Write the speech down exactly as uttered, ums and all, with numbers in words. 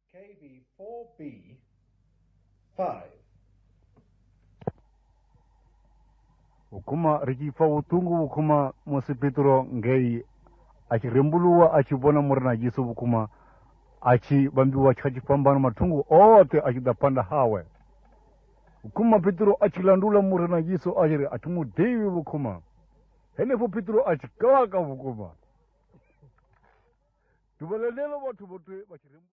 K V four B five. Ukuma rikifa utungu ukuma Mosi Petro ngei achirembuluwa achibona murina Yesu ukuma achi bambiwa chikachipambana matungu ote achidapanda hawe ukuma Petro achilandula murina Yesu achiri atimudevi ukuma henefo Petro achikawaka ukuma tubalelelo watu wote wachirembuluwa